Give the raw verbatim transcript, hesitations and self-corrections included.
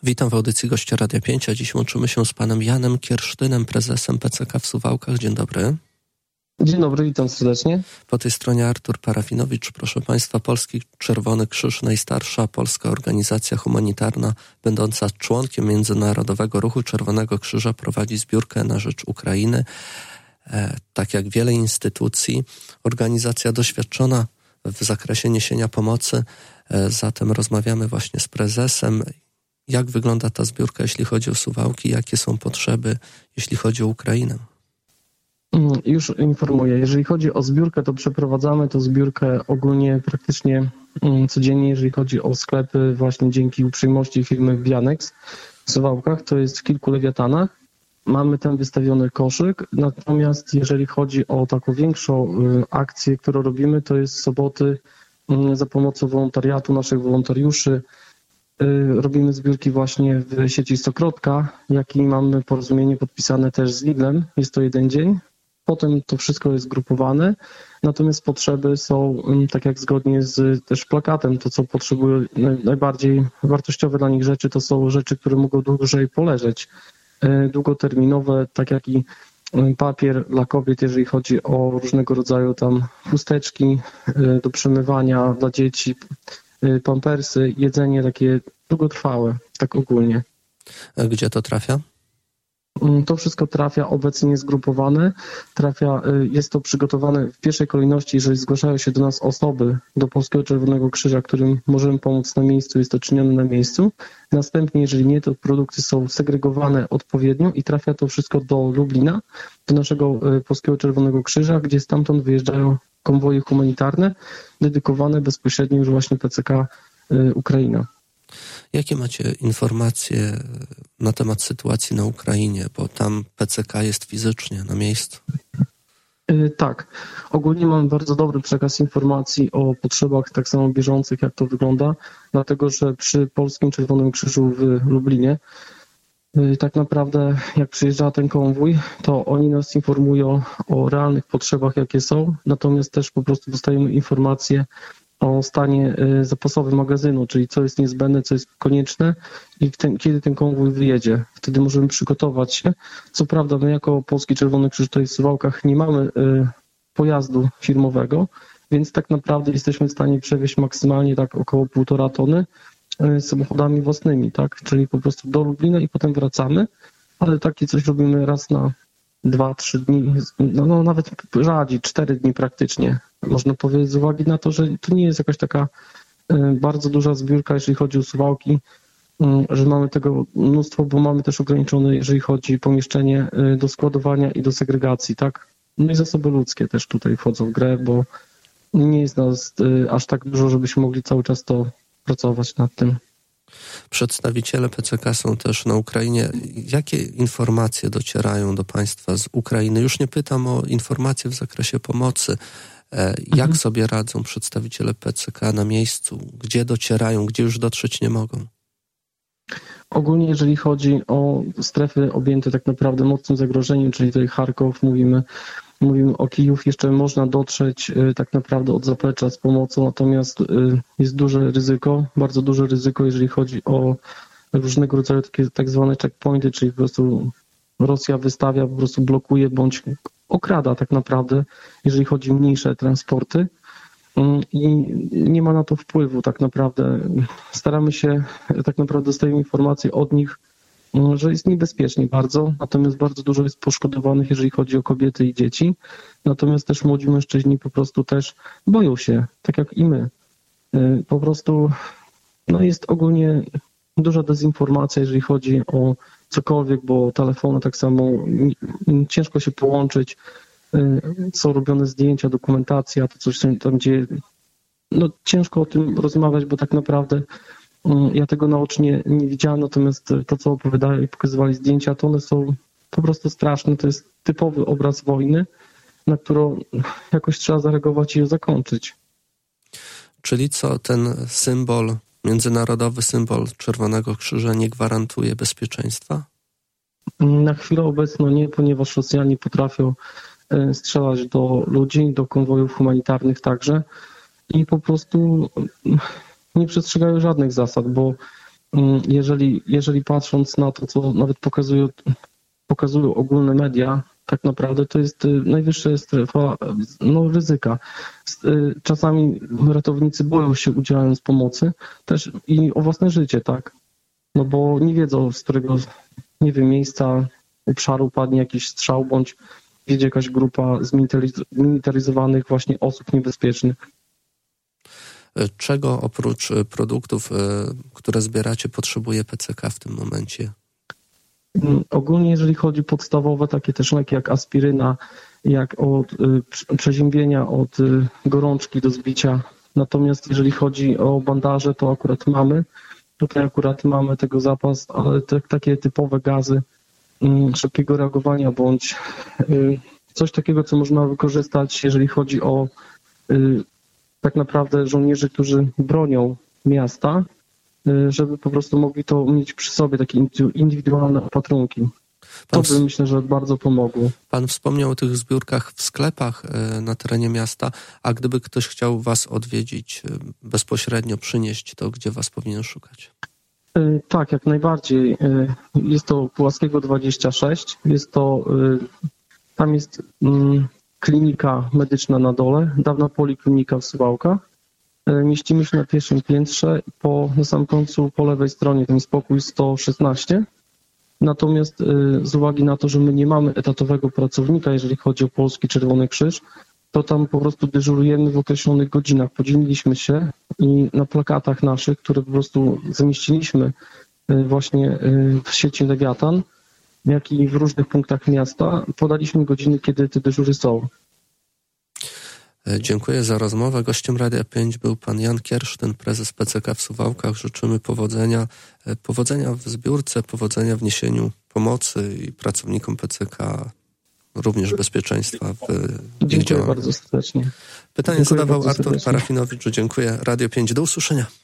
Witam w audycji Gościa Radia pięć, a dziś łączymy się z panem Janem Kiersztynem, prezesem P C K w Suwałkach. Dzień dobry. Dzień dobry, witam serdecznie. Po tej stronie Artur Parafinowicz. Proszę państwa, Polski Czerwony Krzyż, najstarsza polska organizacja humanitarna, będąca członkiem Międzynarodowego Ruchu Czerwonego Krzyża, prowadzi zbiórkę na rzecz Ukrainy. E, tak jak wiele instytucji, organizacja doświadczona w zakresie niesienia pomocy. E, zatem rozmawiamy właśnie z prezesem. Jak wygląda ta zbiórka, jeśli chodzi o Suwałki? Jakie są potrzeby, jeśli chodzi o Ukrainę? Już informuję. Jeżeli chodzi o zbiórkę, to przeprowadzamy tę zbiórkę ogólnie praktycznie codziennie, jeżeli chodzi o sklepy, właśnie dzięki uprzejmości firmy Vianex w Suwałkach, to jest w kilku lewiatanach. Mamy tam wystawiony koszyk, natomiast jeżeli chodzi o taką większą akcję, którą robimy, to jest soboty za pomocą wolontariatu naszych wolontariuszy. Robimy zbiórki właśnie w sieci Stokrotka, jak i mamy porozumienie podpisane też z Lidlem. Jest to jeden dzień. Potem to wszystko jest grupowane, natomiast potrzeby są, tak jak zgodnie z też plakatem, to co potrzebują najbardziej wartościowe dla nich rzeczy, to są rzeczy, które mogą dłużej poleżeć. Długoterminowe, tak jak i papier dla kobiet, jeżeli chodzi o różnego rodzaju tam chusteczki do przemywania dla dzieci, pampersy, jedzenie takie długotrwałe, tak ogólnie. A gdzie to trafia? To wszystko trafia obecnie zgrupowane, trafia, jest to przygotowane w pierwszej kolejności, jeżeli zgłaszają się do nas osoby, do Polskiego Czerwonego Krzyża, którym możemy pomóc na miejscu, jest to czynione na miejscu. Następnie, jeżeli nie, to produkty są segregowane odpowiednio i trafia to wszystko do Lublina, do naszego Polskiego Czerwonego Krzyża, gdzie stamtąd wyjeżdżają konwoje humanitarne dedykowane bezpośrednio już właśnie P C K Ukraina. Jakie macie informacje na temat sytuacji na Ukrainie, bo tam P C K jest fizycznie na miejscu? Tak. Ogólnie mam bardzo dobry przekaz informacji o potrzebach tak samo bieżących, jak to wygląda, dlatego że przy Polskim Czerwonym Krzyżu w Lublinie tak naprawdę jak przyjeżdża ten konwój, to oni nas informują o realnych potrzebach, jakie są, natomiast też po prostu dostajemy informacje o stanie zapasowym magazynu, czyli co jest niezbędne, co jest konieczne i ten, kiedy ten konwój wyjedzie. Wtedy możemy przygotować się. Co prawda my jako Polski Czerwony Krzyż tutaj w Suwałkach nie mamy y, pojazdu firmowego, więc tak naprawdę jesteśmy w stanie przewieźć maksymalnie tak około półtora tony y, samochodami własnymi, tak? Czyli po prostu do Lublina i potem wracamy, ale takie coś robimy raz na dwa, trzy dni, no, no nawet rzadziej, cztery dni praktycznie. Można powiedzieć z uwagi na to, że to nie jest jakaś taka bardzo duża zbiórka, jeżeli chodzi o Suwałki, że mamy tego mnóstwo, bo mamy też ograniczone, jeżeli chodzi o pomieszczenie do składowania i do segregacji, tak? No i zasoby ludzkie też tutaj wchodzą w grę, bo nie jest nas aż tak dużo, żebyśmy mogli cały czas to pracować nad tym. Przedstawiciele P C K są też na Ukrainie. Jakie informacje docierają do państwa z Ukrainy? Już nie pytam o informacje w zakresie pomocy. Jak mhm. sobie radzą przedstawiciele P C K na miejscu? Gdzie docierają, gdzie już dotrzeć nie mogą? Ogólnie jeżeli chodzi o strefy objęte tak naprawdę mocnym zagrożeniem, czyli tutaj Charków, mówimy, mówimy o Kijów, jeszcze można dotrzeć tak naprawdę od zaplecza z pomocą, natomiast jest duże ryzyko, bardzo duże ryzyko, jeżeli chodzi o różnego rodzaju takie tak zwane checkpointy, czyli po prostu Rosja wystawia, po prostu blokuje bądź okrada tak naprawdę, jeżeli chodzi o mniejsze transporty i nie ma na to wpływu tak naprawdę. Staramy się, tak naprawdę dostajemy informacje od nich, że jest niebezpiecznie bardzo, natomiast bardzo dużo jest poszkodowanych, jeżeli chodzi o kobiety i dzieci, natomiast też młodzi mężczyźni po prostu też boją się, tak jak i my. Po prostu no jest ogólnie duża dezinformacja, jeżeli chodzi o cokolwiek, bo telefony tak samo ciężko się połączyć, są robione zdjęcia, dokumentacja, to coś tam dzieje. No ciężko o tym rozmawiać, bo tak naprawdę ja tego naocznie nie widziałem, natomiast to, co opowiadali i pokazywali zdjęcia, to one są po prostu straszne. To jest typowy obraz wojny, na którą jakoś trzeba zareagować i ją zakończyć. Czyli co, ten symbol, międzynarodowy symbol Czerwonego Krzyża nie gwarantuje bezpieczeństwa? Na chwilę obecną nie, ponieważ Rosjanie potrafią strzelać do ludzi, do konwojów humanitarnych także i po prostu nie przestrzegają żadnych zasad, bo jeżeli, jeżeli patrząc na to, co nawet pokazują, pokazują ogólne media, tak naprawdę to jest najwyższa strefa no, ryzyka. Czasami ratownicy boją się, udzielając pomocy też i o własne życie, tak? No bo nie wiedzą, z którego, nie wiem, miejsca, obszaru padnie jakiś strzał, bądź jedzie jakaś grupa zmilitaryzowanych właśnie osób niebezpiecznych. Czego oprócz produktów, które zbieracie, potrzebuje P C K w tym momencie? Ogólnie jeżeli chodzi o podstawowe takie też leki jak aspiryna, jak od y, przeziębienia, od y, gorączki do zbicia. Natomiast jeżeli chodzi o bandaże, to akurat mamy. Tutaj akurat mamy tego zapas, ale te, takie typowe gazy y, szybkiego reagowania bądź y, coś takiego, co można wykorzystać, jeżeli chodzi o y, tak naprawdę żołnierzy, którzy bronią miasta, żeby po prostu mogli to mieć przy sobie, takie indywidualne opatrunki. To by, myślę, że bardzo pomogło. Pan wspomniał o tych zbiórkach w sklepach na terenie miasta, a gdyby ktoś chciał was odwiedzić, bezpośrednio przynieść, to gdzie was powinien szukać? Tak, jak najbardziej. Jest to Puławskiego dwadzieścia sześć. Jest to, tam jest klinika medyczna na dole, dawna poliklinika w Suwałkach. Mieścimy się na pierwszym piętrze, po, na samym końcu po lewej stronie ten spokój sto szesnaście. Natomiast z uwagi na to, że my nie mamy etatowego pracownika, jeżeli chodzi o Polski Czerwony Krzyż, to tam po prostu dyżurujemy w określonych godzinach. Podzieliliśmy się i na plakatach naszych, które po prostu zamieściliśmy właśnie w sieci Lewiatan, jak i w różnych punktach miasta, podaliśmy godziny, kiedy te dyżury są. Dziękuję za rozmowę. Gościem Radia pięć był pan Jan Kiersztyn, prezes P C K w Suwałkach. Życzymy powodzenia, powodzenia w zbiórce, powodzenia w niesieniu pomocy i pracownikom P C K również bezpieczeństwa w ich Dziękuję działaniu. bardzo serdecznie. Pytanie Dziękuję zadawał bardzo Artur serdecznie. Parafinowicz. Dziękuję. Radio pięć. Do usłyszenia.